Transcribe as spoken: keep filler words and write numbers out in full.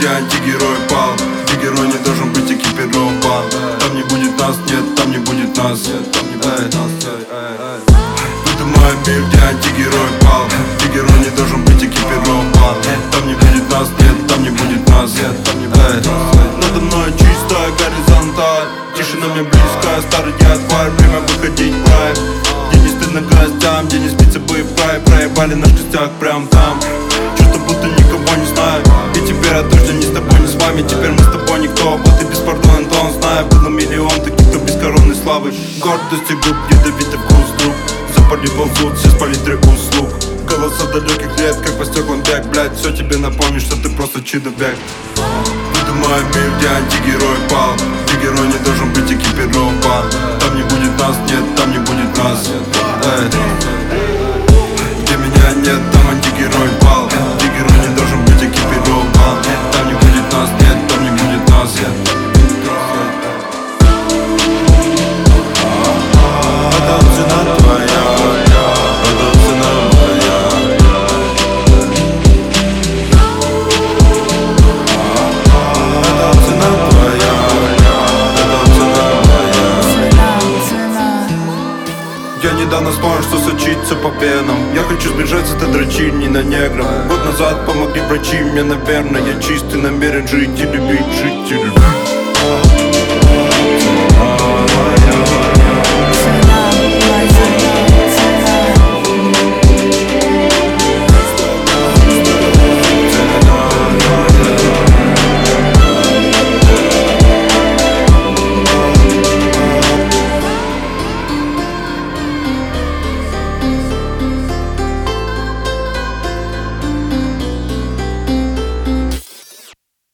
где антигерой пал, где герой не должен быть экипирован. Там не будет нас, нет, там не будет нас, там не будет нас. Выдумаю мир, где антигерой пал, где герой не должен быть экипирован. Там не будет нас, нет, там не будет нас, там не будет нас. Надо мной чистая горизонталь, тишина мне близкая, старый дед тварь, время выходить в прайм. Где не стыдно гостям, где не спится бы в прайм. Проебали наш костяк прям там, чувство будто никого не знаю. И теперь от дождя ни с тобой, ни с вами. Теперь мы с тобой никто, вот и беспардонен тон. Знаю, было миллион таких, кто без коронной славы. Гордость и губ, ядовитый вкус друг. Запали ползут все с палитры услуг. Голоса далеких лет, как по стеклам бег. Блять, все тебе напомнит, что ты просто чидо-бег. Выдумаю мир, где антигерой пал, где герой не должен быть экипирован. Там не будет нас, нет, там не будет нас. Эй. Где меня нет, там антигерой пал, где герой не должен быть экипирован. Там не будет нас, нет, там не будет нас. Это цена твоя, это цена моя. Это цена твоя, это цена моя. Я недавно вспомнил, что сочится по венам. Я хочу сбежать с этой дрочильни на негров. Год назад помогли врачи мне, наверное. Я чистый намерен жить и любить, жить и любить.